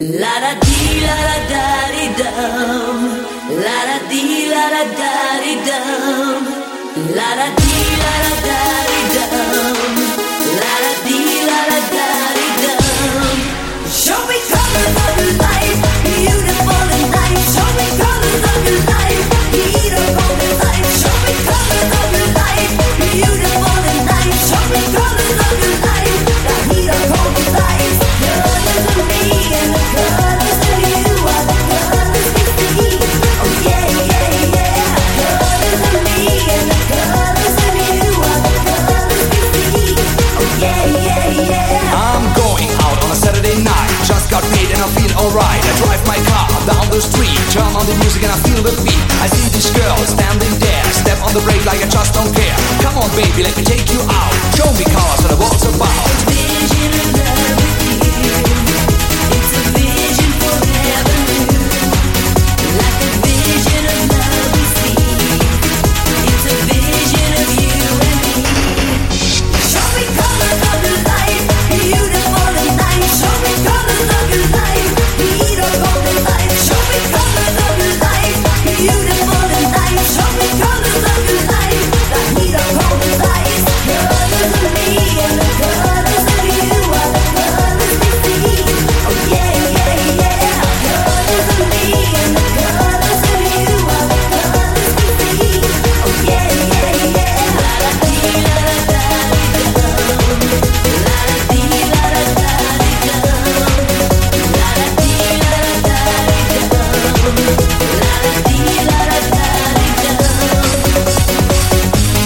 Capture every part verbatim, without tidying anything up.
La da di la da da di dum, la da di la da da di dum, la da di la da da di dum, la da di la da da di dum. Show me colors of your life, beautiful and nice. Show me colors of your life, heat up on your life. Show me colors of your life, beautiful and nice. Show me colors of your life, the heat up on your life. Colors of me and the colors of you are the colors we see. Oh yeah, yeah, yeah. Colors of me and the colors of you are the colors we see. Oh yeah, yeah, yeah. I'm going out on a Saturday night. Just got paid and I feel alright. I drive my car down the street, turn on the music and I feel the beat. I see this girl standing there, step on the brake like I just don't care. Come on baby, let me take you out. Show me colors what the world's about. Vision of love with you. It's a vision forever new. Like a vision of love we see. It's a vision of you and me. Show me colors of your life, beautiful and nice. Show me colors of your life, heat up on your life. Show me colors of your life, beautiful and nice. Show me colors of your life, the heat up on your life. Colors of me and the colors of you are the colors we see. Oh yeah, yeah, yeah. Colors of me and the colors of you are the colors we see. Oh yeah, yeah, yeah. La da dee la da da dee dum. La da dee la da da dee dum. La da dee la da da dee dum. La da dee la da da dee dum.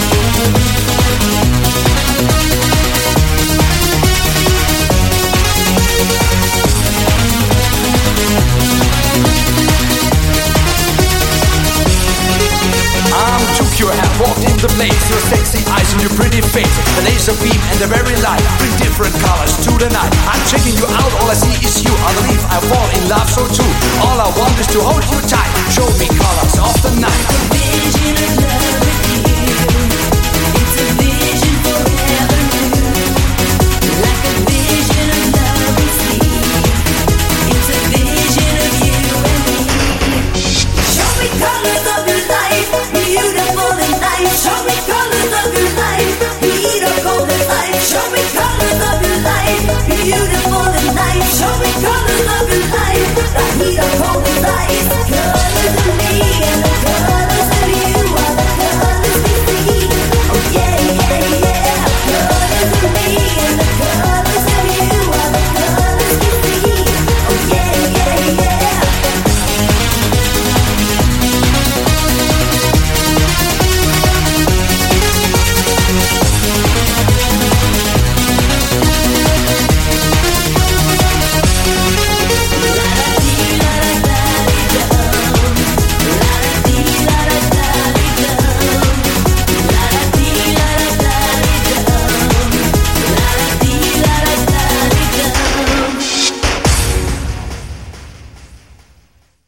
I'm took your hand, walked in the place. Your sexy eyes and your pretty face, the laser beam and the very light bring different colors to the night. I'm checking you out, all I see is you. I believe I fall in love so too. All I want is to hold you